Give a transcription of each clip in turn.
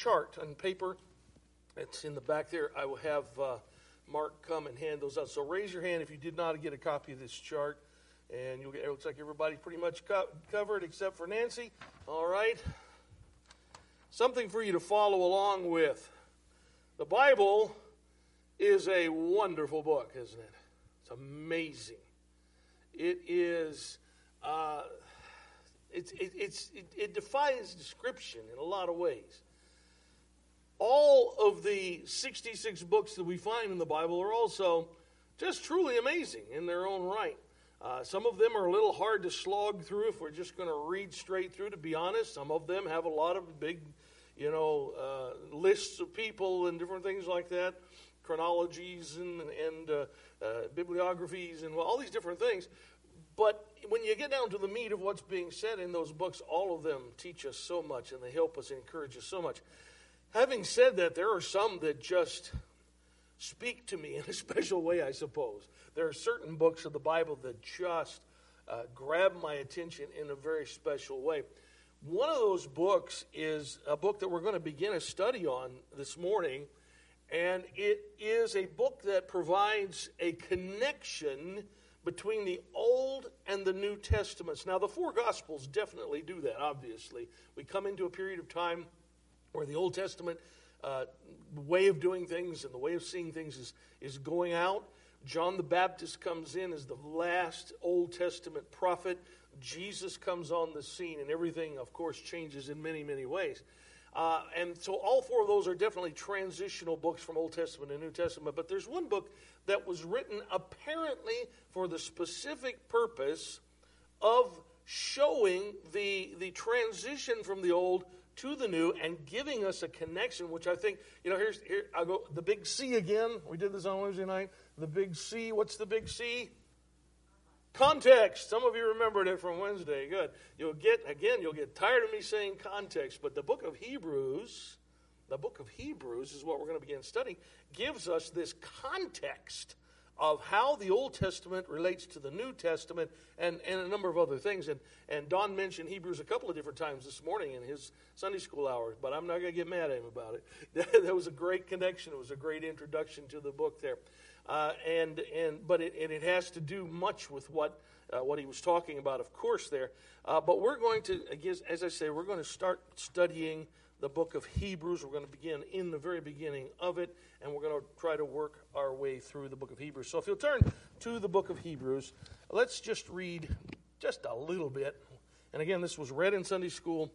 chart on paper. It's in the back there. I will have Mark come and hand those out. So raise your hand if you did not get a copy of this chart. And you'll get, it looks like everybody's pretty much covered except for Nancy. All right. Something for you to follow along with. The Bible is a wonderful book, isn't it? It's amazing. It is. It defies description in a lot of ways. All of the 66 books that we find in the Bible are also just truly amazing in their own right. Some of them are a little hard to slog through if we're just going to read straight through, to be honest. Some of them have a lot of big, lists of people and different things like that, chronologies and bibliographies and all these different things. But when you get down to the meat of what's being said in those books, all of them teach us so much and they help us and encourage us so much. Having said that, there are some that just speak to me in a special way, I suppose. There are certain books of the Bible that just grab my attention in a very special way. One of those books is a book that we're going to begin a study on this morning, and it is a book that provides a connection between the Old and the New Testaments. Now, the four Gospels definitely do that, obviously. We come into a period of time where the Old Testament way of doing things and the way of seeing things is going out. John the Baptist comes in as the last Old Testament prophet. Jesus comes on the scene, and everything, of course, changes in many, many ways. And so all four of those are definitely transitional books from Old Testament and New Testament. But there's one book that was written apparently for the specific purpose of showing the transition from the Old to the New and giving us a connection, which I think, here I'll go, the big C again. We did this on Wednesday night. The big C, what's the big C? Context. Some of you remembered it from Wednesday. Good. You'll get tired of me saying context, but the book of Hebrews is what we're going to begin studying, gives us this context of how the Old Testament relates to the New Testament and a number of other things. And Don mentioned Hebrews a couple of different times this morning in his Sunday school hours, but I'm not going to get mad at him about it. That was a great connection. It was a great introduction to the book there. But it has to do much with what he was talking about, of course, there. But we're going to, as I say, we're going to start studying the book of Hebrews. We're going to begin in the very beginning of it, and we're going to try to work our way through the book of Hebrews. So if you'll turn to the book of Hebrews, let's just read just a little bit. And again, this was read in Sunday school,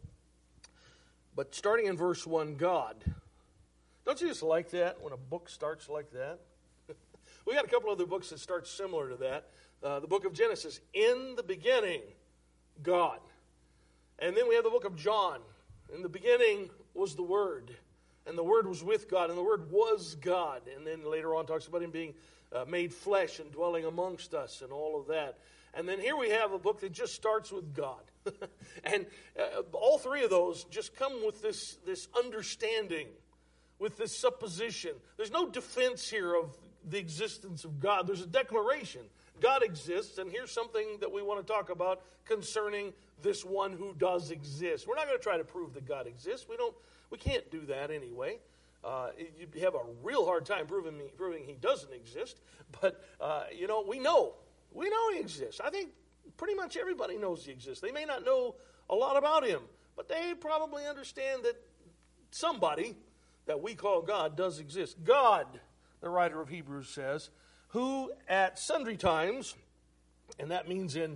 but starting in verse 1, God. Don't you just like that when a book starts like that? We got a couple other books that start similar to that. The book of Genesis, in the beginning, God. And then we have the book of John. In the beginning was the Word, and the Word was with God, and the Word was God. And then later on talks about Him being made flesh and dwelling amongst us and all of that. And then here we have a book that just starts with God. And all three of those just come with this understanding, with this supposition. There's no defense here of the existence of God. There's a declaration. God exists, and here's something that we want to talk about concerning this one who does exist. We're not going to try to prove that God exists. We can't do that anyway. You'd have a real hard time proving He doesn't exist. But we know He exists. I think pretty much everybody knows He exists. They may not know a lot about Him, but they probably understand that somebody that we call God does exist. God, the writer of Hebrews says, who at sundry times, and that means in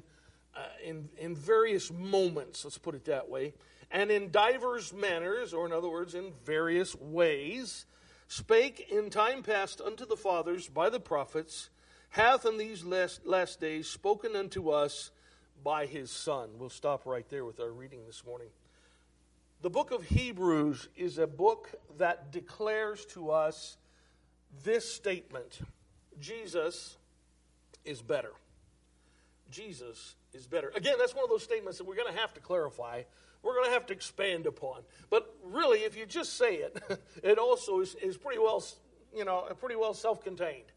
various moments, let's put it that way, and in divers manners, or in other words, in various ways, spake in time past unto the fathers by the prophets, hath in these last days spoken unto us by His Son. We'll stop right there with our reading this morning. The book of Hebrews is a book that declares to us this statement: Jesus is better. Jesus is better. Again, that's one of those statements that we're going to have to clarify. We're going to have to expand upon. But really, if you just say it, it also is pretty well self-contained.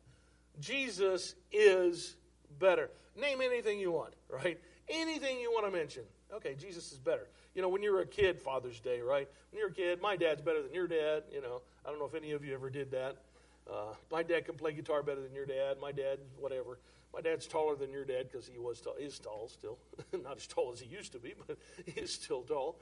Jesus is better. Name anything you want, right? Anything you want to mention. Okay, Jesus is better. You know, when you were a kid, Father's Day, right? When you're a kid, my dad's better than your dad. You know, I don't know if any of you ever did that. My dad can play guitar better than your dad. My dad, whatever. My dad's taller than your dad because he is tall still. Not as tall as he used to be, but he is still tall.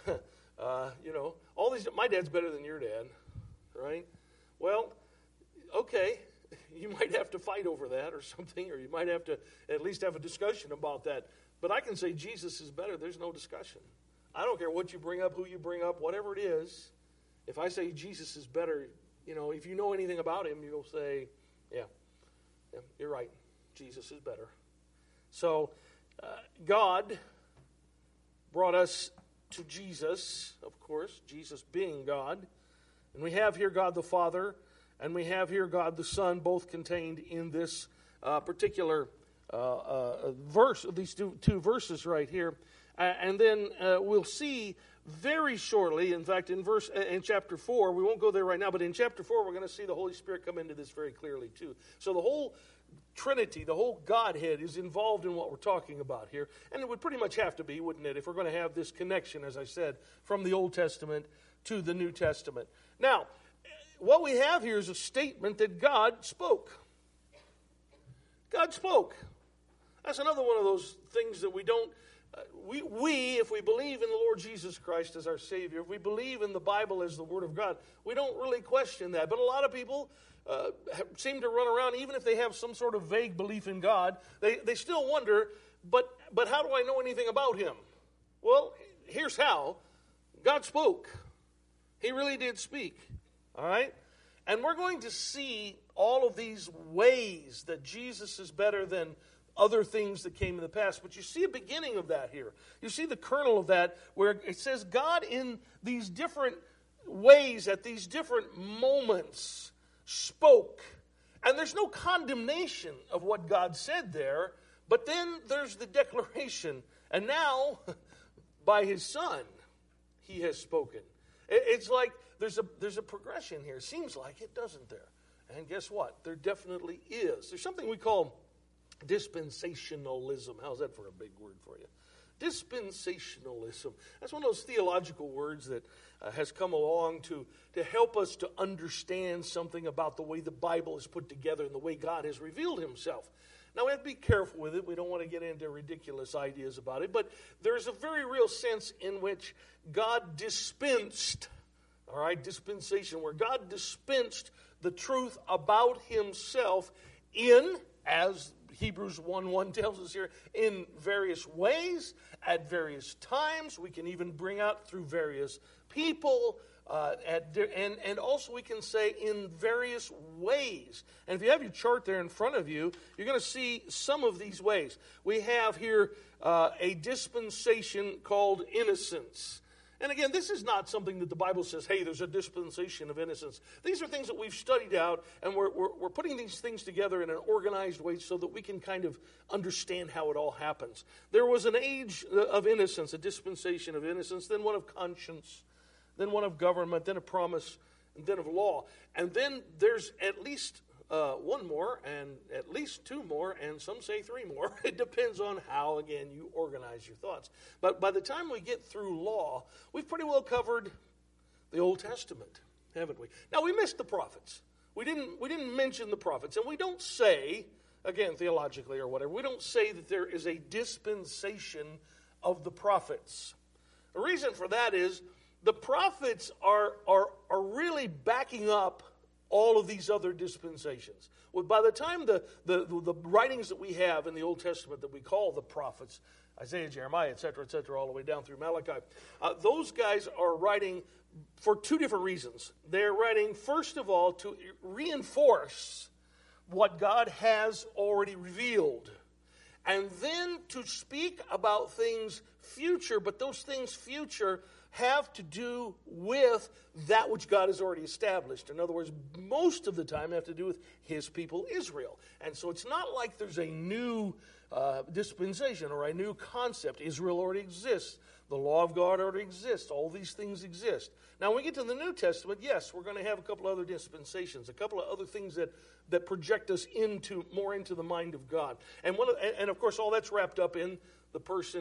You know, all these. My dad's better than your dad, right? Well, okay. You might have to fight over that or something, or you might have to at least have a discussion about that. But I can say Jesus is better. There's no discussion. I don't care what you bring up, who you bring up, whatever it is. If I say Jesus is better, you know, if you know anything about him, you'll say, yeah, you're right. Jesus is better. So God brought us to Jesus, of course, Jesus being God. And we have here God the Father, and we have here God the Son, both contained in this particular verse, these two verses right here. And then we'll see very shortly, in fact, in chapter 4, we won't go there right now, but in chapter 4, we're going to see the Holy Spirit come into this very clearly too. So the whole Trinity, the whole Godhead is involved in what we're talking about here. And it would pretty much have to be, wouldn't it, if we're going to have this connection, as I said, from the Old Testament to the New Testament. Now, what we have here is a statement that God spoke. God spoke. That's another one of those things that we don't, if we believe in the Lord Jesus Christ as our Savior, if we believe in the Bible as the Word of God, we don't really question that. But a lot of people seem to run around, even if they have some sort of vague belief in God, they still wonder, but how do I know anything about Him? Well, here's how. God spoke. He really did speak. All right? And we're going to see all of these ways that Jesus is better than other things that came in the past. But you see a beginning of that here. You see the kernel of that where it says God in these different ways at these different moments spoke. And there's no condemnation of what God said there, but then there's the declaration. And now, by His Son, He has spoken. It's like there's a progression here. Seems like it, doesn't there? And guess what? There definitely is. There's something we call dispensationalism. How's that for a big word for you? Dispensationalism. That's one of those theological words that has come along to help us to understand something about the way the Bible is put together and the way God has revealed Himself. Now, we have to be careful with it. We don't want to get into ridiculous ideas about it. But there's a very real sense in which God dispensed, all right, dispensation, where God dispensed the truth about Himself in, as Hebrews 1:1 tells us here, in various ways, at various times. We can even bring out through various people, and also we can say in various ways. And if you have your chart there in front of you, you're going to see some of these ways. We have here a dispensation called innocence. And again, this is not something that the Bible says, hey, there's a dispensation of innocence. These are things that we've studied out, and we're putting these things together in an organized way so that we can kind of understand how it all happens. There was an age of innocence, a dispensation of innocence, then one of conscience, then one of government, then of promise, and then of law. And then there's at least one more, and at least two more, and some say three more. It depends on how, again, you organize your thoughts. But by the time we get through law, we've pretty well covered the Old Testament, haven't we? Now, we missed the prophets. We didn't mention the prophets, and we don't say, again, theologically or whatever, we don't say that there is a dispensation of the prophets. The reason for that is the prophets are really backing up all of these other dispensations. Well, by the time the writings that we have in the Old Testament that we call the prophets, Isaiah, Jeremiah, et cetera, all the way down through Malachi, those guys are writing for two different reasons. They're writing, first of all, to reinforce what God has already revealed, and then to speak about things future, but those things future have to do with that which God has already established. In other words, most of the time have to do with His people, Israel. And so it's not like there's a new dispensation or a new concept. Israel already exists. The law of God already exists. All these things exist. Now, when we get to the New Testament, yes, we're going to have a couple other dispensations, a couple of other things that project us more into the mind of God. And of course, all that's wrapped up in the person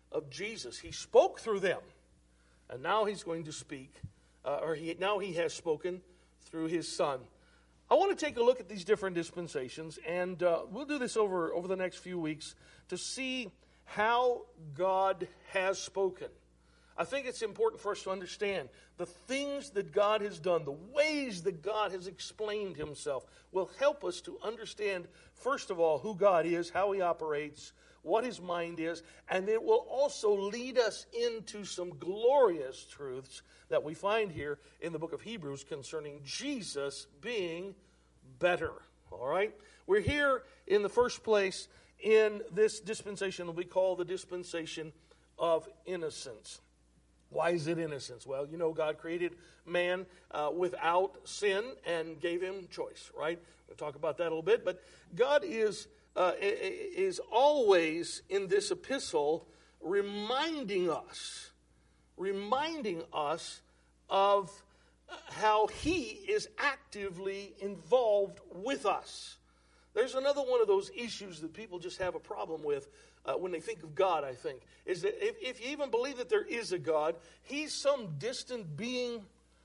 of Jesus. He spoke through them, and now he's going to speak, now he has spoken through his Son. I want to take a look at these different dispensations, and we'll do this over the next few weeks to see how God has spoken. I think it's important for us to understand the things that God has done, the ways that God has explained himself will help us to understand, first of all, who God is, how he operates, what his mind is, and it will also lead us into some glorious truths that we find here in the book of Hebrews concerning Jesus being better. All right? We're here in the first place in this dispensation that we call the dispensation of innocence. Why is it innocence? Well, you know, God created man without sin and gave him choice, right? We'll talk about that a little bit. But God is always in this epistle reminding us of how he is actively involved with us. There's another one of those issues that people just have a problem with when they think of God, I think, is that if you even believe that there is a God, he's some distant being.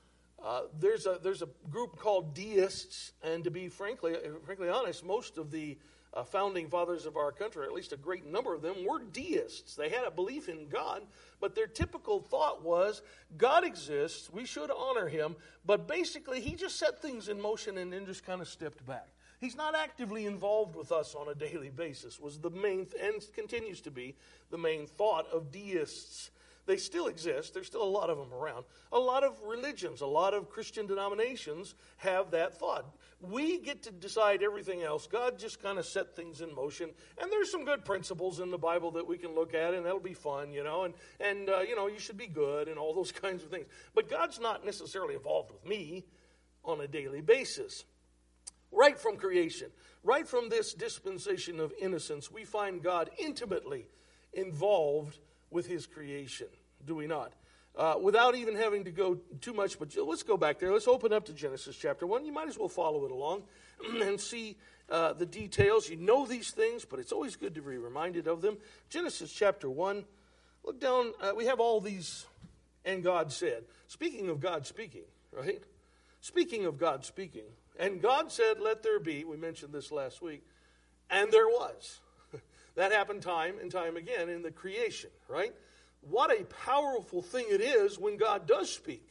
There's a group called deists, and to be frankly honest, most of the founding fathers of our country, or at least a great number of them, were deists. They had a belief in God, but their typical thought was, God exists, we should honor him, but basically he just set things in motion and then just kind of stepped back. He's not actively involved with us on a daily basis, was the main, and continues to be, the main thought of deists. They still exist. There's still a lot of them around. A lot of religions, a lot of Christian denominations have that thought. We get to decide everything else. God just kind of set things in motion. And there's some good principles in the Bible that we can look at, and that'll be fun, you know. And you should be good and all those kinds of things. But God's not necessarily involved with me on a daily basis. Right from creation, right from this dispensation of innocence, we find God intimately involved with his creation, do we not? Without even having to go too much, but let's go back there. Let's open up to Genesis chapter 1. You might as well follow it along and see the details. You know these things, but it's always good to be reminded of them. Genesis chapter 1, look down. We have all these, and God said. Speaking of God speaking, right? Speaking of God speaking. And God said, let there be. We mentioned this last week. And there was. That happened time and time again in the creation, right? What a powerful thing it is when God does speak.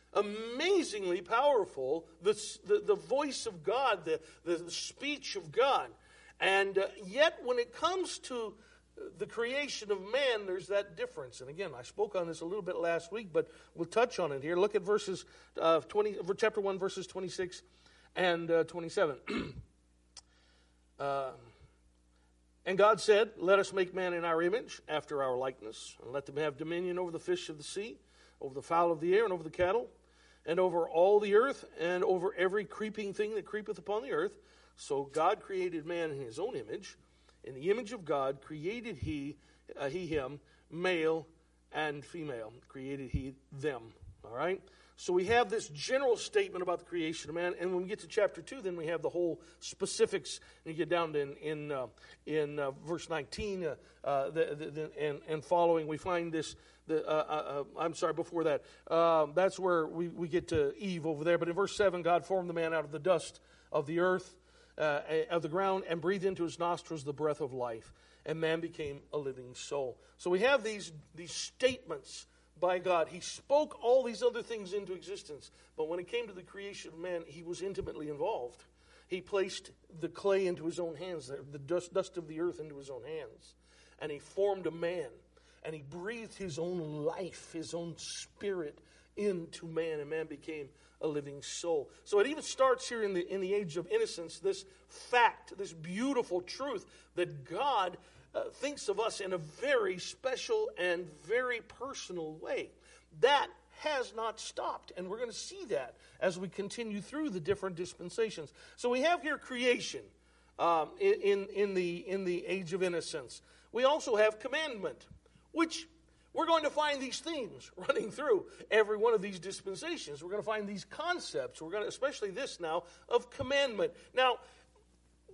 Amazingly powerful, the voice of God, the speech of God. And yet when it comes to the creation of man, there's that difference. And again, I spoke on this a little bit last week, but we'll touch on it here. Look at chapter 1, verses 26 and 27. And God said, let us make man in our image, after our likeness, and let them have dominion over the fish of the sea, over the fowl of the air, and over the cattle, and over all the earth, and over every creeping thing that creepeth upon the earth. So God created man in his own image. In the image of God created he him, male and female. Created he them. All right? So we have this general statement about the creation of man, and when we get to chapter 2, then we have the whole specifics. And you get down to in verse 19 and following, we find this. Before that, that's where we get to Eve over there. But in verse 7, God formed the man out of the dust of the earth, of the ground, and breathed into his nostrils the breath of life, and man became a living soul. So we have these statements by God. He spoke all these other things into existence. But when it came to the creation of man, he was intimately involved. He placed the clay into his own hands, the dust of the earth into his own hands. And he formed a man. And he breathed his own life, his own spirit into man. And man became a living soul. So it even starts here in the age of innocence, this fact, this beautiful truth that God thinks of us in a very special and very personal way. That has not stopped, and we're going to see that as we continue through the different dispensations. So we have here creation in the age of innocence. We also have commandment, which we're going to find these themes running through every one of these dispensations. We're going to find these concepts. We're going to, especially this now, of commandment. Now,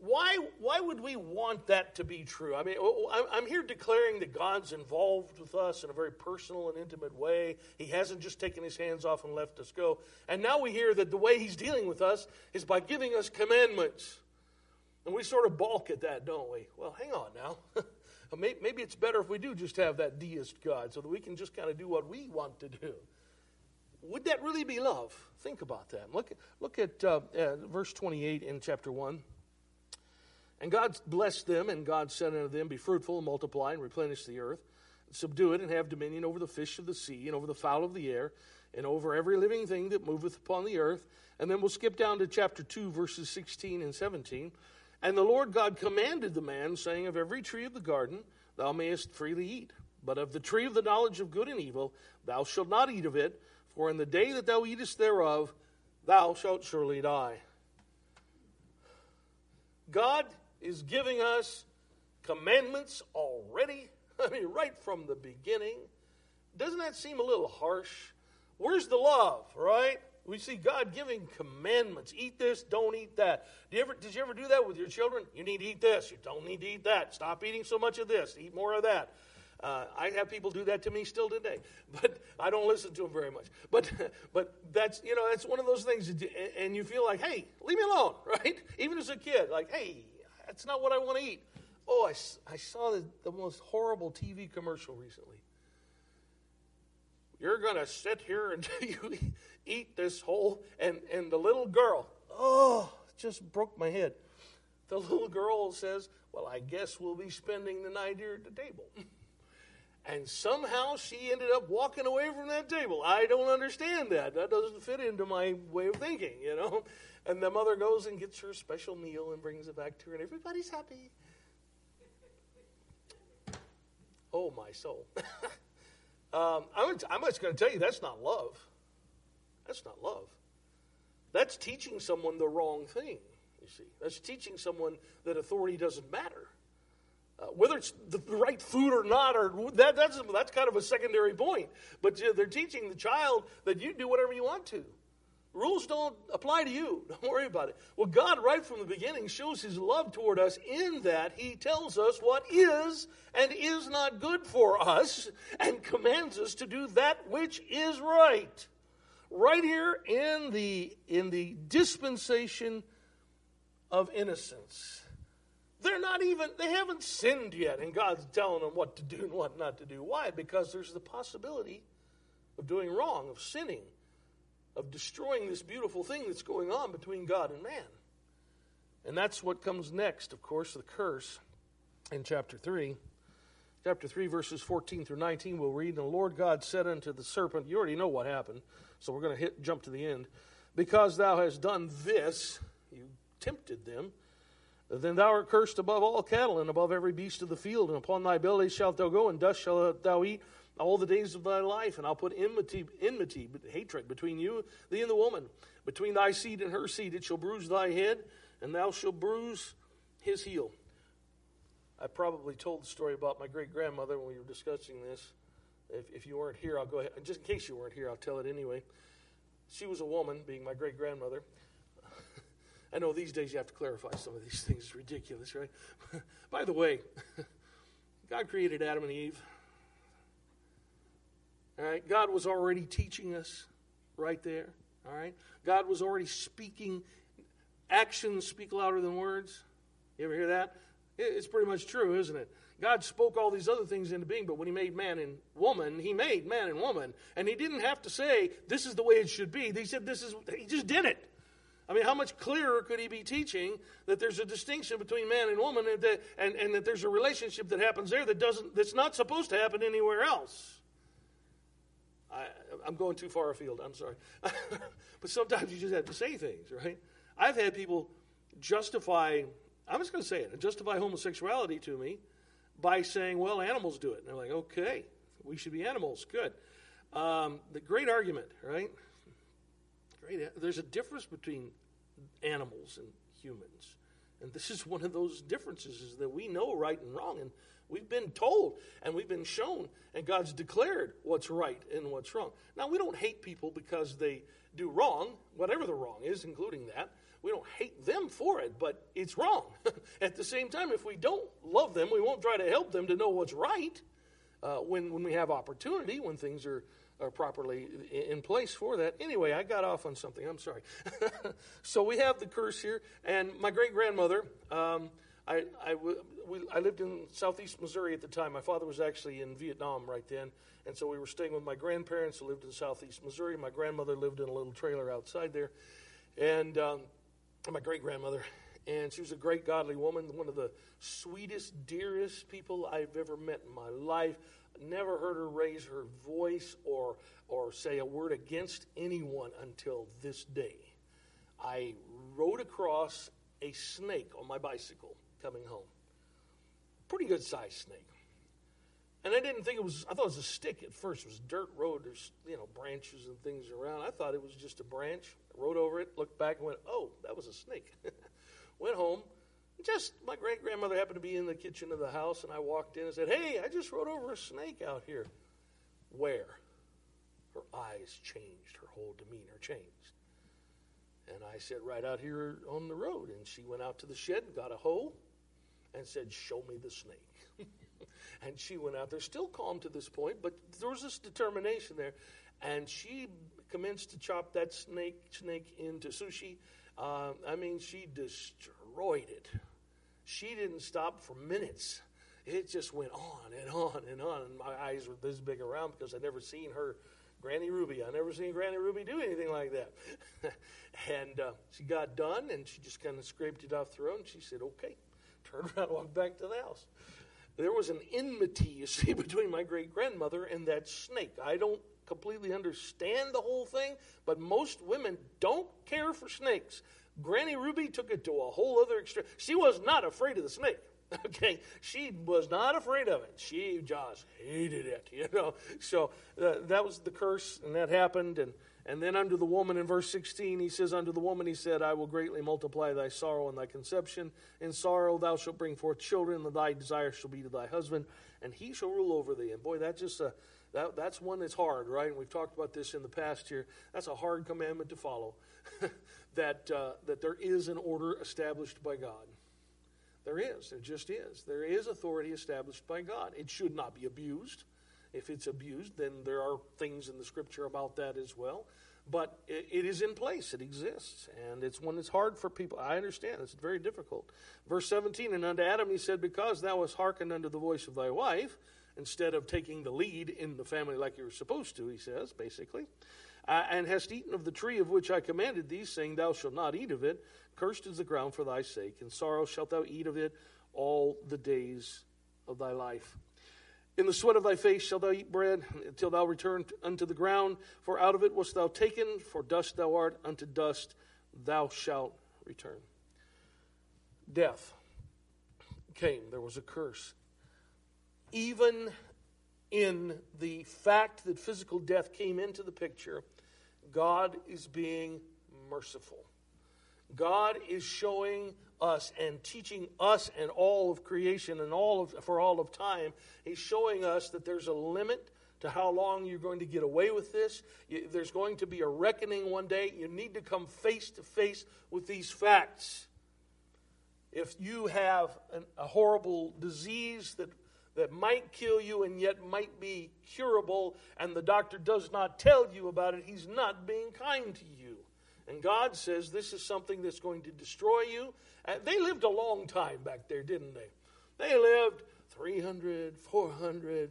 why would we want that to be true? I mean, I'm here declaring that God's involved with us in a very personal and intimate way. He hasn't just taken his hands off and left us go. And now we hear that the way he's dealing with us is by giving us commandments. And we sort of balk at that, don't we? Well, hang on now. Maybe it's better if we do just have that deist God so that we can just kind of do what we want to do. Would that really be love? Think about that. Look at verse 28 in chapter 1. And God blessed them, and God said unto them, be fruitful and multiply and replenish the earth, and subdue it and have dominion over the fish of the sea and over the fowl of the air and over every living thing that moveth upon the earth. And then we'll skip down to chapter 2, verses 16 and 17. And the Lord God commanded the man, saying, of every tree of the garden thou mayest freely eat, but of the tree of the knowledge of good and evil thou shalt not eat of it, for in the day that thou eatest thereof thou shalt surely die. God is giving us commandments already. I mean, right from the beginning. Doesn't that seem a little harsh? Where's the love, right? We see God giving commandments. Eat this, don't eat that. Did you ever do that with your children? You need to eat this. You don't need to eat that. Stop eating so much of this. Eat more of that. I have people do that to me still today, but I don't listen to them very much. But that's that's one of those things, and you feel like, hey, leave me alone, right? Even as a kid, like, hey, that's not what I want to eat. Oh, I saw the most horrible TV commercial recently. You're going to sit here until you eat this whole, and the little girl, it just broke my head. The little girl says, well, I guess we'll be spending the night here at the table. And somehow she ended up walking away from that table. I don't understand that. That doesn't fit into my way of thinking, And the mother goes and gets her special meal and brings it back to her, and everybody's happy. Oh, my soul. I'm just going to tell you, that's not love. That's not love. That's teaching someone the wrong thing, you see. That's teaching someone that authority doesn't matter. Whether it's the right food or not, or that's kind of a secondary point. But they're teaching the child that you do whatever you want to. Rules don't apply to you. Don't worry about it. Well, God, right from the beginning, shows his love toward us in that he tells us what is and is not good for us and commands us to do that which is right. Right here in the dispensation of innocence. They haven't sinned yet, and God's telling them what to do and what not to do. Why? Because there's the possibility of doing wrong, of sinning, of destroying this beautiful thing that's going on between God and man. And that's what comes next, of course, the curse in chapter 3. Chapter 3, verses 14 through 19, we'll read, and the Lord God said unto the serpent, you already know what happened, so we're going to jump to the end. Because thou hast done this, you tempted them, then thou art cursed above all cattle and above every beast of the field, and upon thy belly shalt thou go, and dust shalt thou eat all the days of thy life, and I'll put enmity, hatred between you, thee and the woman, between thy seed and her seed. It shall bruise thy head, and thou shalt bruise his heel. I probably told the story about my great-grandmother when we were discussing this. If you weren't here, I'll go ahead. Just in case you weren't here, I'll tell it anyway. She was a woman, being my great-grandmother. I know these days you have to clarify some of these things. It's ridiculous, right? By the way, God created Adam and Eve. All right, God was already teaching us right there. All right, God was already speaking. Actions speak louder than words. You ever hear that? It's pretty much true, isn't it? God spoke all these other things into being, but when he made man and woman, he made man and woman. And he didn't have to say, this is the way it should be. He said, he just did it. I mean, how much clearer could he be teaching that there's a distinction between man and woman and that there's a relationship that happens there that's not supposed to happen anywhere else? I'm going too far afield, I'm sorry. But sometimes you just have to say things, right? I've had people justify homosexuality to me by saying, well, animals do it. And they're like, okay, we should be animals, good. The great argument, right? There's a difference between animals and humans. And this is one of those differences, is that we know right and wrong, and we've been told, and we've been shown, and God's declared what's right and what's wrong. Now, we don't hate people because they do wrong, whatever the wrong is, including that. We don't hate them for it, but it's wrong. At the same time, if we don't love them, we won't try to help them to know what's right when we have opportunity, when things are properly in place for that. Anyway, I got off on something. I'm sorry. So we have the curse here, and my great-grandmother, I lived in southeast Missouri at the time. My father was actually in Vietnam right then, and so we were staying with my grandparents who lived in southeast Missouri. My grandmother lived in a little trailer outside there, and my great-grandmother, and she was a great godly woman, one of the sweetest, dearest people I've ever met in my life. Never heard her raise her voice or say a word against anyone until this day. I rode across a snake on my bicycle coming home. Pretty good sized snake. And I didn't think it was, I thought it was a stick at first. It was a dirt road. There's, branches and things around. I thought it was just a branch. I rode over it, looked back and went, oh, that was a snake. Went home. Just my great-grandmother happened to be in the kitchen of the house, and I walked in and said, hey, I just rode over a snake out here. Where? Her eyes changed. Her whole demeanor changed. And I said, right out here on the road. And she went out to the shed, got a hoe, and said, show me the snake. And she went out there, still calm to this point, but there was this determination there. And she commenced to chop that snake into sushi. She destroyed it. She didn't stop for minutes. It just went on and on and on. And my eyes were this big around because I'd never seen her, Granny Ruby. I never seen Granny Ruby do anything like that. And she got done, and she just kind of scraped it off the road, and she said, okay, turned around and walked back to the house. There was an enmity, you see, between my great-grandmother and that snake. I don't completely understand the whole thing, but most women don't care for snakes. Granny Ruby took it to a whole other extreme. She was not afraid of the snake. Okay, she was not afraid of it. She just hated it, So that was the curse, and that happened. And then unto the woman in verse 16, he says, unto the woman he said, I will greatly multiply thy sorrow and thy conception. In sorrow thou shalt bring forth children, and thy desire shall be to thy husband, and he shall rule over thee. And boy, that's just that's one that's hard, right? And we've talked about this in the past here. That's a hard commandment to follow. That there is an order established by God. There just is. There is authority established by God. It should not be abused. If it's abused, then there are things in the Scripture about that as well. But it is in place. It exists. And it's one that's hard for people. I understand. It's very difficult. Verse 17, and unto Adam he said, because thou hast hearkened unto the voice of thy wife, instead of taking the lead in the family like you were supposed to, he says, basically, and hast eaten of the tree of which I commanded thee, saying, thou shalt not eat of it. Cursed is the ground for thy sake. In sorrow shalt thou eat of it all the days of thy life. In the sweat of thy face shalt thou eat bread, until thou return unto the ground. For out of it wast thou taken, for dust thou art, unto dust thou shalt return. Death came. There was a curse. Even in the fact that physical death came into the picture, God is being merciful. God is showing us and teaching us and all of creation and for all of time. He's showing us that there's a limit to how long you're going to get away with this. There's going to be a reckoning one day. You need to come face to face with these facts. If you have a horrible disease that might kill you and yet might be curable, and the doctor does not tell you about it, he's not being kind to you. And God says this is something that's going to destroy you. They lived a long time back there, didn't they? They lived 300, 400,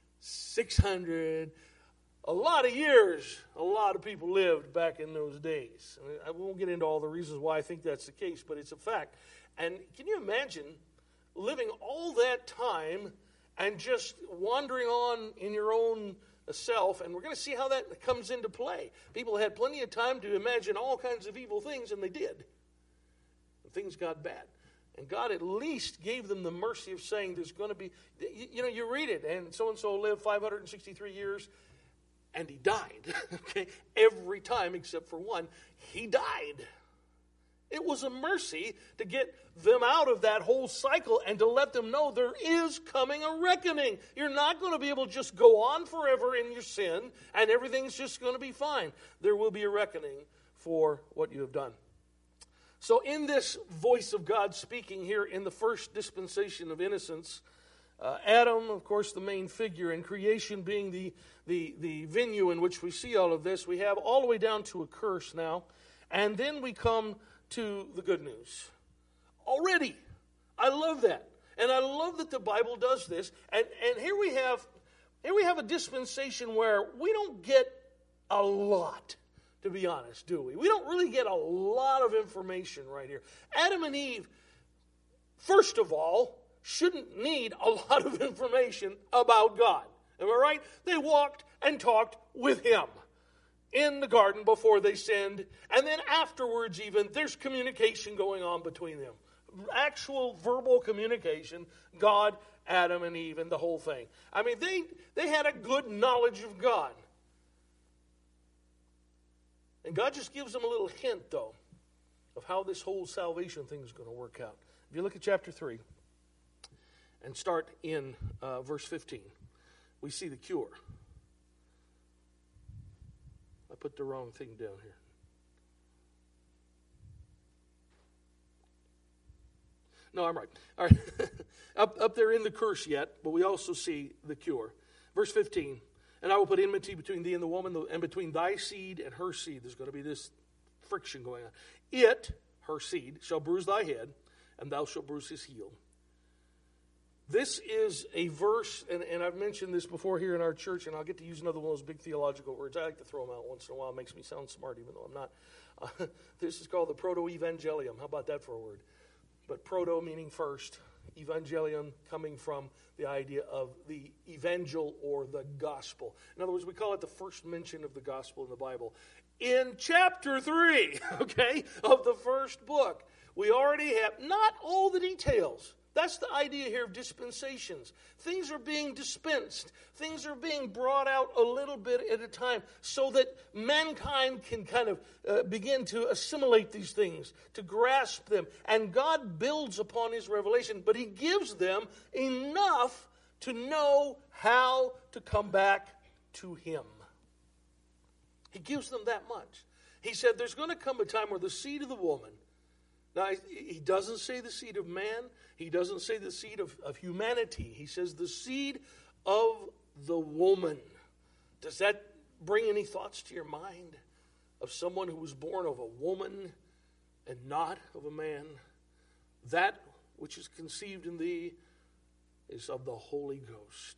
600, a lot of years. A lot of people lived back in those days. I won't get into all the reasons why I think that's the case, but it's a fact. And can you imagine living all that time and just wandering on in your own self? And we're going to see how that comes into play. People had plenty of time to imagine all kinds of evil things, and they did. And things got bad. And God at least gave them the mercy of saying there's going to be, you read it, and so-and-so lived 563 years, and he died. Okay, every time except for one, he died. It was a mercy to get them out of that whole cycle and to let them know there is coming a reckoning. You're not going to be able to just go on forever in your sin and everything's just going to be fine. There will be a reckoning for what you have done. So in this voice of God speaking here in the first dispensation of innocence, Adam, of course, the main figure, and creation being the venue in which we see all of this, we have all the way down to a curse now. And then we come to the good news. Already. I love that. And I love that the Bible does this. And here we have a dispensation where we don't get a lot, to be honest, do we? We don't really get a lot of information right here. Adam and Eve, first of all, shouldn't need a lot of information about God. Am I right? They walked and talked with Him in the garden before they sinned, and then afterwards even, there's communication going on between them. Actual verbal communication, God, Adam, and Eve, and the whole thing. I mean, they had a good knowledge of God. And God just gives them a little hint, though, of how this whole salvation thing is going to work out. If you look at chapter 3 and start in verse 15, we see the cure. I put the wrong thing down here. No, I'm right. All right. up there in the curse yet, but we also see the cure. Verse 15, and I will put enmity between thee and the woman, and between thy seed and her seed. There's going to be this friction going on. It, her seed, shall bruise thy head, and thou shalt bruise his heel. This is a verse, and I've mentioned this before here in our church, and I'll get to use another one of those big theological words. I like to throw them out once in a while. It makes me sound smart, even though I'm not. This is called the proto-evangelium. How about that for a word? But proto meaning first, evangelium coming from the idea of the evangel or the gospel. In other words, we call it the first mention of the gospel in the Bible. In chapter 3, okay, of the first book, we already have not all the details. That's the idea here of dispensations. Things are being dispensed. Things are being brought out a little bit at a time so that mankind can kind of begin to assimilate these things, to grasp them. And God builds upon His revelation, but He gives them enough to know how to come back to Him. He gives them that much. He said there's going to come a time where the seed of the woman. Now, He doesn't say the seed of man. He doesn't say the seed of humanity. He says the seed of the woman. Does that bring any thoughts to your mind of someone who was born of a woman and not of a man? That which is conceived in thee is of the Holy Ghost.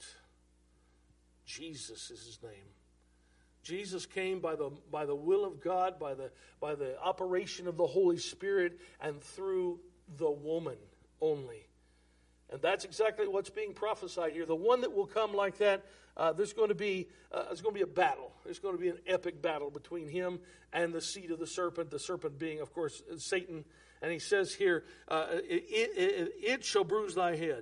Jesus is His name. Jesus came by the will of God, by the operation of the Holy Spirit, and through the woman only. And that's exactly what's being prophesied here. The one that will come like that, there's going to be a battle. There's going to be an epic battle between him and the seed of the serpent being, of course, Satan. And he says here, it shall bruise thy head,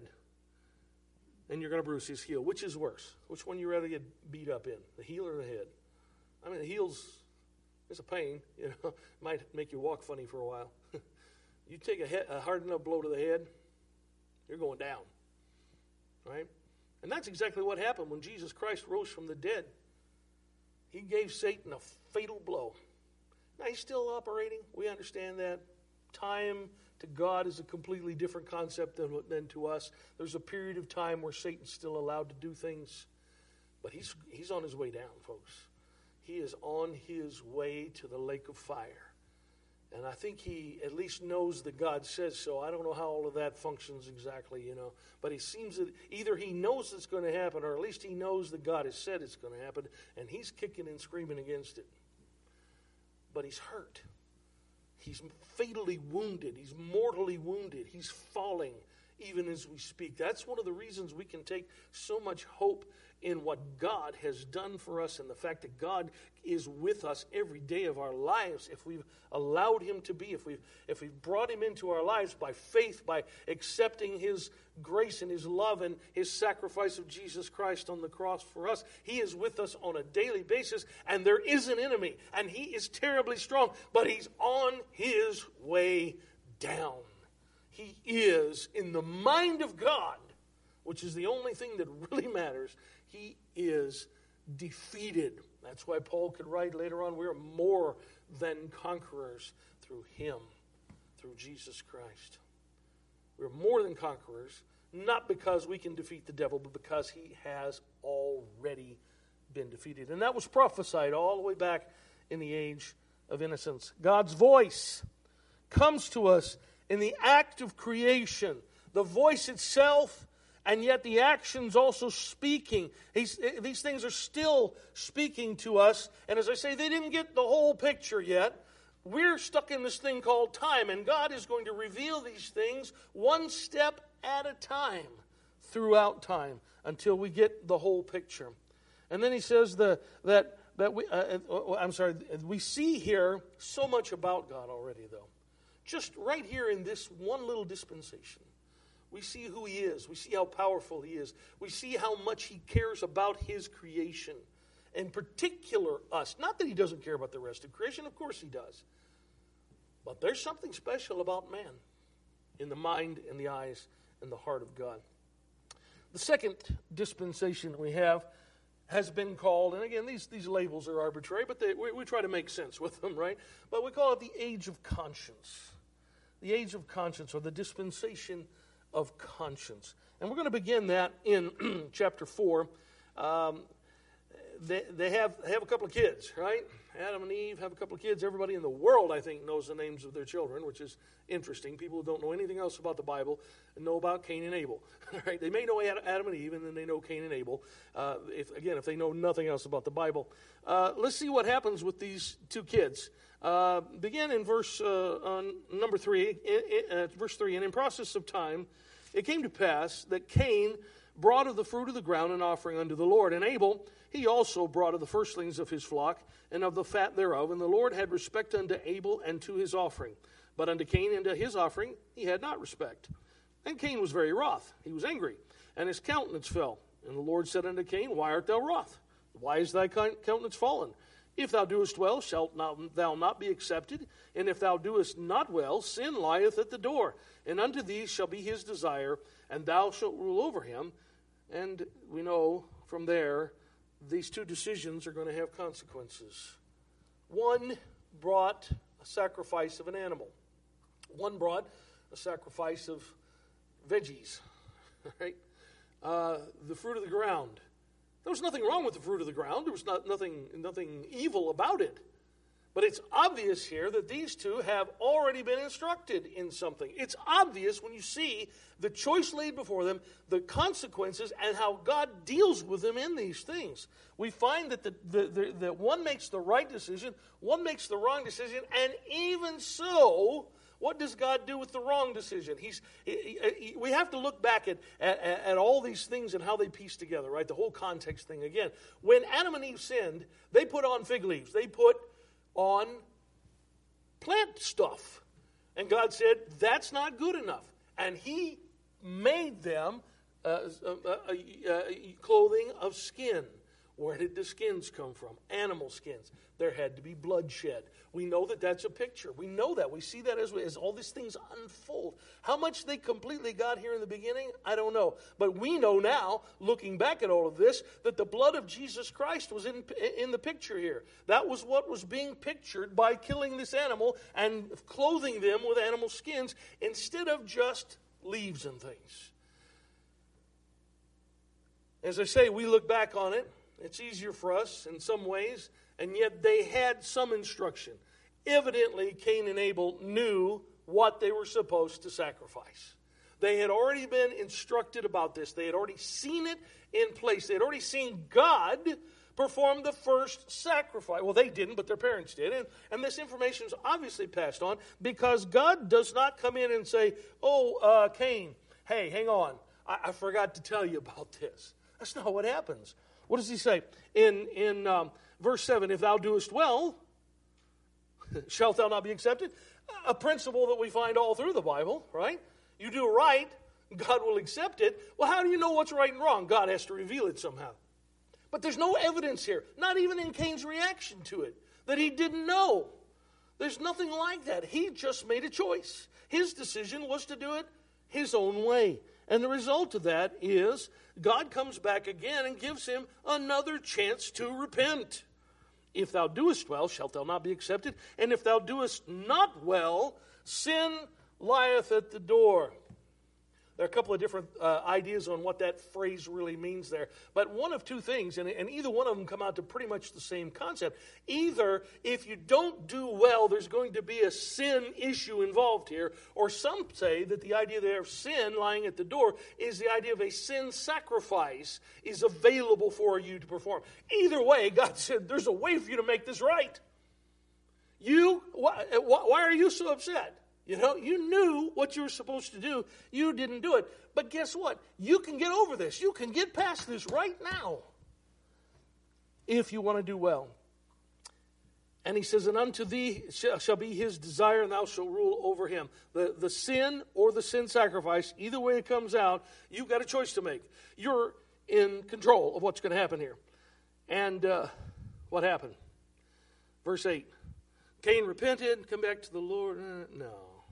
and you're going to bruise his heel. Which is worse? Which one you rather get beat up in, the heel or the head? I mean, the heel's, it's a pain, might make you walk funny for a while. You take a hard enough blow to the head, you're going down, right? And that's exactly what happened when Jesus Christ rose from the dead. He gave Satan a fatal blow. Now, he's still operating. We understand that. Time to God is a completely different concept than to us. There's a period of time where Satan's still allowed to do things, but he's on his way down, folks. He is on his way to the lake of fire. And I think he at least knows that God says so. I don't know how all of that functions exactly, But it seems that either he knows it's going to happen, or at least he knows that God has said it's going to happen, and he's kicking and screaming against it. But he's hurt. He's fatally wounded. He's mortally wounded. He's falling even as we speak. That's one of the reasons we can take so much hope in what God has done for us and the fact that God is with us every day of our lives if we've allowed him to be, if we've brought him into our lives by faith, by accepting his grace and his love and his sacrifice of Jesus Christ on the cross for us. He is with us on a daily basis, and there is an enemy, and he is terribly strong, but he's on his way down. He is, in the mind of God, which is the only thing that really matters, he is defeated. That's why Paul could write later on, we are more than conquerors through him, through Jesus Christ. We're more than conquerors, not because we can defeat the devil, but because he has already been defeated. And that was prophesied all the way back in the age of innocence. God's voice comes to us in the act of creation. The voice itself, and yet the actions also speaking. These things are still speaking to us. And as I say, they didn't get the whole picture yet. We're stuck in this thing called time, and God is going to reveal these things one step at a time throughout time until we get the whole picture. And then he says we see here so much about God already, though. Just right here in this one little dispensation, we see who he is. We see how powerful he is. We see how much he cares about his creation. In particular, us. Not that he doesn't care about the rest of creation. Of course he does. But there's something special about man in the mind and the eyes and the heart of God. The second dispensation we have has been called, and again, these labels are arbitrary, but we try to make sense with them, right? But we call it the age of conscience. The age of conscience, or the dispensation of conscience. And we're going to begin that in chapter 4. They have a couple of kids, right? Adam and Eve have a couple of kids. Everybody in the world, I think, knows the names of their children, which is interesting. People who don't know anything else about the Bible know about Cain and Abel. Right? They may know Adam and Eve, and then they know Cain and Abel. If they know nothing else about the Bible. Let's see what happens with these two kids. Begin in verse number 3, verse 3. And in process of time, it came to pass that Cain brought of the fruit of the ground an offering unto the Lord. And Abel, he also brought of the firstlings of his flock, and of the fat thereof. And the Lord had respect unto Abel and to his offering. But unto Cain and to his offering he had not respect. And Cain was very wroth. He was angry, and his countenance fell. And the Lord said unto Cain, Why art thou wroth? Why is thy countenance fallen? If thou doest well, shalt thou not be accepted? And if thou doest not well, sin lieth at the door. And unto thee shall be his desire, and thou shalt rule over him. And we know from there, these two decisions are going to have consequences. One brought a sacrifice of an animal. One brought a sacrifice of veggies, right? The fruit of the ground. There was nothing wrong with the fruit of the ground. There was nothing evil about it. But it's obvious here that these two have already been instructed in something. It's obvious when you see the choice laid before them, the consequences, and how God deals with them in these things. We find that that one makes the right decision, one makes the wrong decision, and even so, what does God do with the wrong decision? We have to look back at all these things and how they piece together, right? The whole context thing again. When Adam and Eve sinned, they put on fig leaves. They put on plant stuff. And God said, that's not good enough. And he made them clothing of skin. Where did the skins come from? Animal skins. There had to be bloodshed. We know that that's a picture. We know that. We see that as all these things unfold. How much they completely got here in the beginning, I don't know. But we know now, looking back at all of this, that the blood of Jesus Christ was in the picture here. That was what was being pictured by killing this animal and clothing them with animal skins instead of just leaves and things. As I say, we look back on it. It's easier for us in some ways, and yet they had some instruction. Evidently, Cain and Abel knew what they were supposed to sacrifice. They had already been instructed about this. They had already seen it in place. They had already seen God perform the first sacrifice. Well, they didn't, but their parents did. And this information is obviously passed on because God does not come in and say, Cain, hey, hang on, I forgot to tell you about this. That's not what happens. What does he say? In verse 7, if thou doest well, shalt thou not be accepted? A principle that we find all through the Bible, right? You do right, God will accept it. Well, how do you know what's right and wrong? God has to reveal it somehow. But there's no evidence here, not even in Cain's reaction to it, that he didn't know. There's nothing like that. He just made a choice. His decision was to do it his own way. And the result of that is God comes back again and gives him another chance to repent. If thou doest well, shalt thou not be accepted? And if thou doest not well, sin lieth at the door. There are a couple of different ideas on what that phrase really means there. But one of two things, and either one of them come out to pretty much the same concept. Either, if you don't do well, there's going to be a sin issue involved here. Or some say that the idea there of sin lying at the door is the idea of a sin sacrifice is available for you to perform. Either way, God said, there's a way for you to make this right. Why are you so upset? You know, you knew what you were supposed to do. You didn't do it. But guess what? You can get over this. You can get past this right now if you want to do well. And he says, and unto thee shall be his desire, and thou shalt rule over him. The sin or the sin sacrifice, either way it comes out, you've got a choice to make. You're in control of what's going to happen here. And what happened? Verse 8. Cain repented, come back to the Lord. No.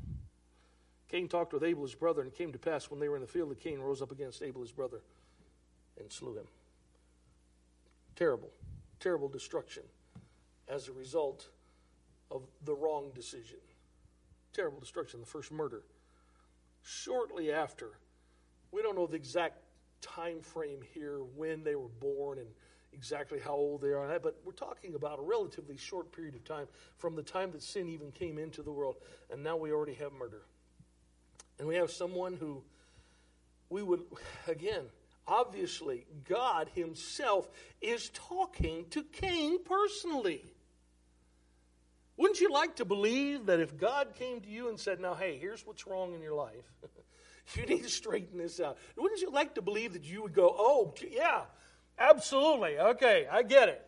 Cain talked with Abel his brother, and it came to pass when they were in the field that Cain rose up against Abel his brother and slew him. Terrible, terrible destruction as a result of the wrong decision. Terrible destruction, the first murder. Shortly after, we don't know the exact time frame here when they were born and exactly how old they are, but we're talking about a relatively short period of time from the time that sin even came into the world, and now we already have murder. And we have someone who we would, again, obviously, God himself is talking to Cain personally. Wouldn't you like to believe that if God came to you and said, now, hey, here's what's wrong in your life. You need to straighten this out. Wouldn't you like to believe that you would go, oh, yeah, absolutely, okay, I get it.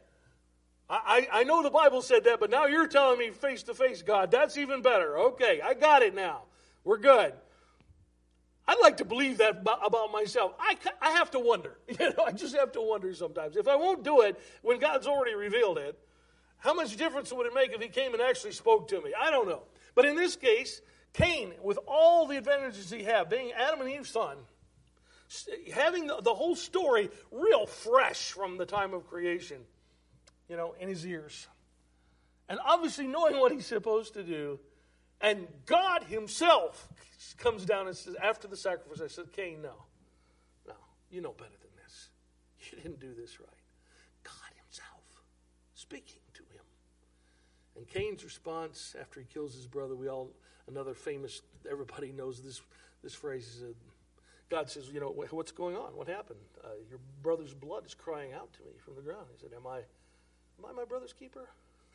I know the Bible said that, but now you're telling me face to face, God, that's even better. Okay, I got it now. We're good. I'd like to believe that about myself. I have to wonder. I just have to wonder sometimes. If I won't do it when God's already revealed it, how much difference would it make if he came and actually spoke to me? I don't know. But in this case, Cain, with all the advantages he had, being Adam and Eve's son, having the whole story real fresh from the time of creation, in his ears. And obviously knowing what he's supposed to do. And God himself comes down and says, after the sacrifice, I said, Cain, no, you know better than this. You didn't do this right. God himself speaking to him. And Cain's response after he kills his brother, another famous, everybody knows this phrase, he said, God says, what's going on? What happened? Your brother's blood is crying out to me from the ground. He said, am I my brother's keeper?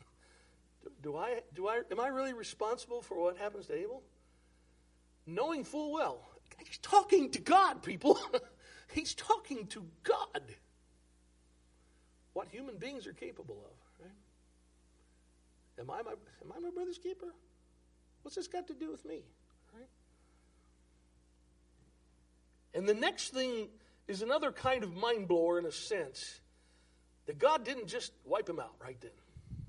Am I really responsible for what happens to Abel? Knowing full well, he's talking to God, people. He's talking to God. What human beings are capable of, right? Am I my brother's keeper? What's this got to do with me? Right? And the next thing is another kind of mind blower in a sense, that God didn't just wipe him out right then.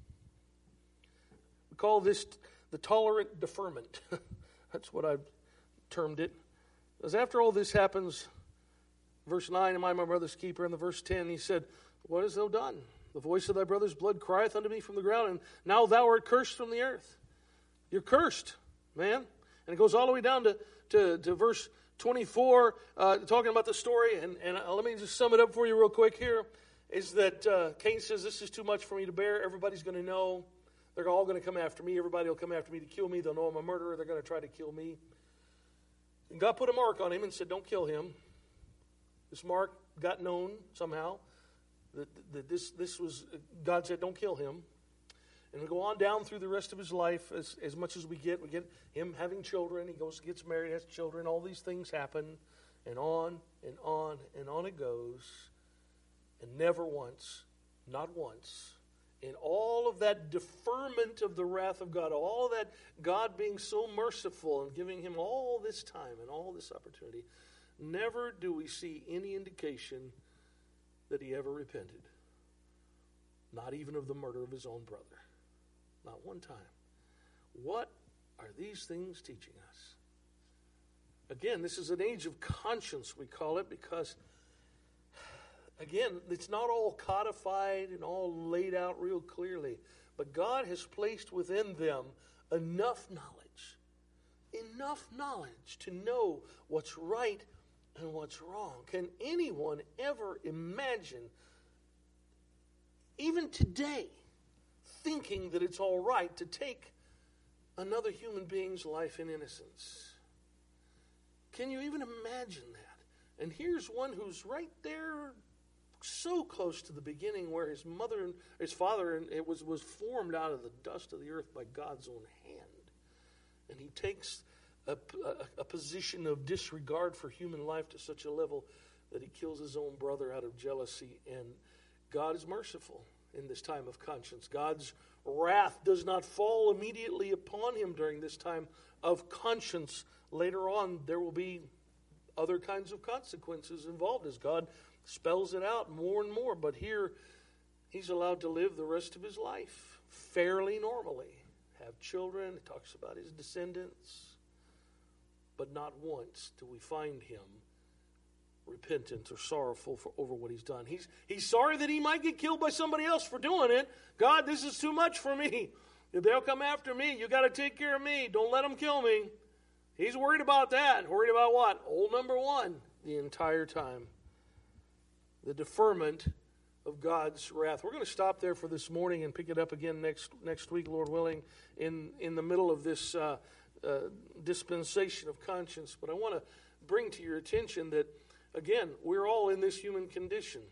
We call this the tolerant deferment. That's what I've termed it. Because after all this happens, verse 9, am I my brother's keeper? And the verse 10, he said, what hast thou done? The voice of thy brother's blood crieth unto me from the ground, and now thou art cursed from the earth. You're cursed, man. And it goes all the way down to verse 24, talking about the story. And let me just sum it up for you real quick here, is that Cain says, this is too much for me to bear. Everybody's going to know. They're all going to come after me. Everybody will come after me to kill me. They'll know I'm a murderer. They're going to try to kill me. And God put a mark on him and said, don't kill him. This mark got known somehow. That this was, God said, don't kill him. And we go on down through the rest of his life as much as we get him having children. He goes, gets married, has children. All these things happen. and on and on and on it goes. And never once, not once, in all of that deferment of the wrath of God, all of that God being so merciful and giving him all this time and all this opportunity, never do we see any indication that he ever repented. Not even of the murder of his own brother. Not one time. What are these things teaching us? Again, this is an age of conscience, we call it, because, again, it's not all codified and all laid out real clearly. But God has placed within them enough knowledge to know what's right and what's wrong. Can anyone ever imagine, even today, thinking that it's all right to take another human being's life in innocence? Can you even imagine that? And here's one who's right there, so close to the beginning, where his mother and his father and it was formed out of the dust of the earth by God's own hand. And he takes a position of disregard for human life to such a level that he kills his own brother out of jealousy. And God is merciful in this time of conscience. God's wrath does not fall immediately upon him during this time of conscience. Later on, there will be other kinds of consequences involved as God spells it out more and more. But here, he's allowed to live the rest of his life fairly normally. Have children. He talks about his descendants. But not once do we find him repentant or sorrowful over what he's done. He's sorry that he might get killed by somebody else for doing it. God, this is too much for me. If they'll come after me, you got to take care of me. Don't let them kill me. He's worried about that. Worried about what? Old number one the entire time. The deferment of God's wrath. We're going to stop there for this morning and pick it up again next week, Lord willing, in the middle of this dispensation of conscience. But I want to bring to your attention that, again, we're all in this human condition.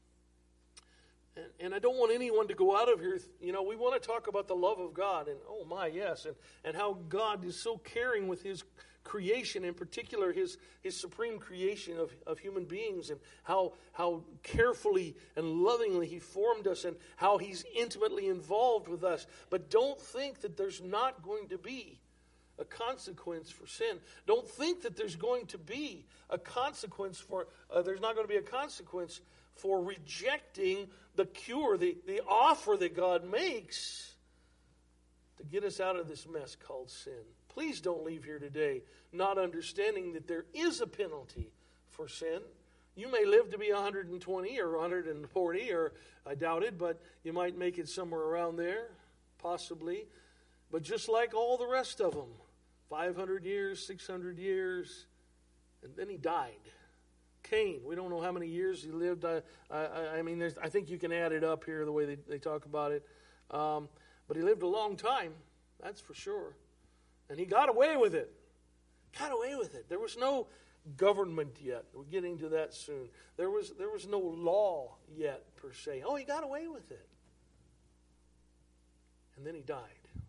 And I don't want anyone to go out of here, we want to talk about the love of God, and oh my, yes, and how God is so caring with his creation, in particular his supreme creation of human beings, and how carefully and lovingly he formed us, and how he's intimately involved with us. But don't think that there's not going to be a consequence for sin. Don't think that there's going to be a consequence for, there's not going to be a consequence for rejecting the cure, the offer that God makes to get us out of this mess called sin. Please don't leave here today not understanding that there is a penalty for sin. You may live to be 120 or 140, or I doubt it, but you might make it somewhere around there, possibly. But just like all the rest of them, 500 years, 600 years, and then he died. Cain, we don't know how many years he lived. I think you can add it up here the way they talk about it. But he lived a long time, that's for sure. And he got away with it. There was no government yet. We're getting to that soon. There was no law yet, per se. Oh, he got away with it. And then he died.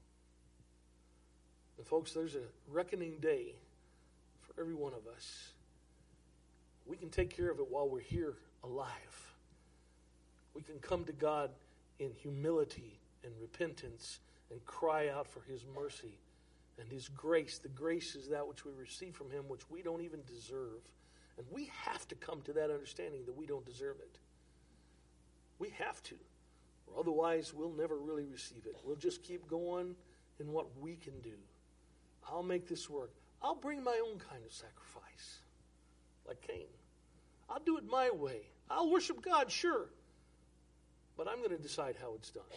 And folks, there's a reckoning day for every one of us. We can take care of it while we're here alive. We can come to God in humility and repentance and cry out for his mercy and his grace. The grace is that which we receive from him, which we don't even deserve. And we have to come to that understanding that we don't deserve it. We have to. Or otherwise, we'll never really receive it. We'll just keep going in what we can do. I'll make this work. I'll bring my own kind of sacrifice, like Cain. I'll do it my way. I'll worship God, sure. But I'm going to decide how it's done.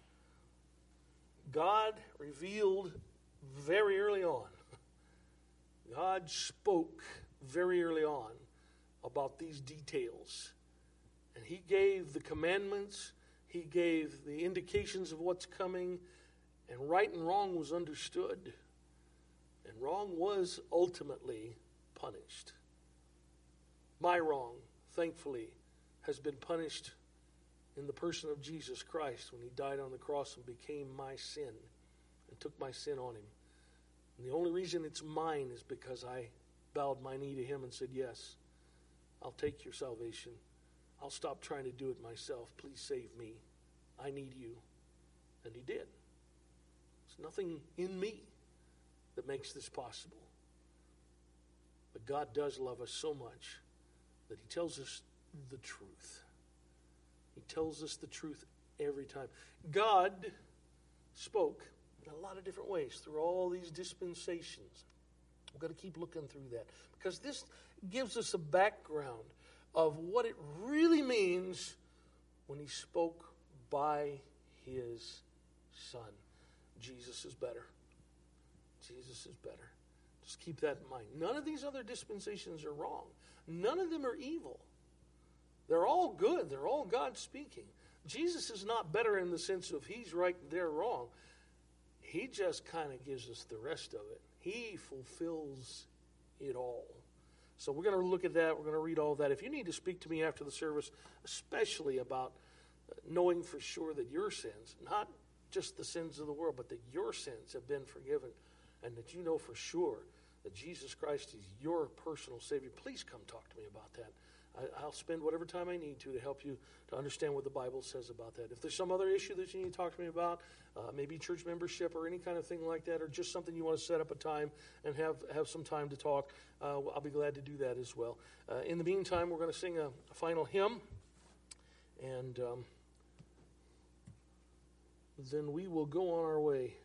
God revealed very early on. God spoke very early on about these details. And he gave the commandments. He gave the indications of what's coming. And right and wrong was understood. And wrong was ultimately punished. My wrong, thankfully, has been punished in the person of Jesus Christ when he died on the cross and became my sin and took my sin on him. And the only reason it's mine is because I bowed my knee to him and said, yes, I'll take your salvation. I'll stop trying to do it myself. Please save me. I need you. And he did. There's nothing in me that makes this possible. But God does love us so much that he tells us the truth. He tells us the truth every time. God spoke in a lot of different ways through all these dispensations. We've got to keep looking through that because this gives us a background of what it really means when he spoke by his Son. Jesus is better. Jesus is better. Just keep that in mind. None of these other dispensations are wrong. None of them are evil. They're all good. They're all God speaking. Jesus is not better in the sense of he's right and they're wrong. He just kind of gives us the rest of it. He fulfills it all. So we're going to look at that. We're going to read all that. If you need to speak to me after the service, especially about knowing for sure that your sins, not just the sins of the world, but that your sins have been forgiven, and that you know for sure that Jesus Christ is your personal Savior, please come talk to me about that. I'll spend whatever time I need to help you to understand what the Bible says about that. If there's some other issue that you need to talk to me about, maybe church membership or any kind of thing like that, or just something you want to set up a time and have some time to talk, I'll be glad to do that as well. In the meantime, we're going to sing a final hymn, and then we will go on our way.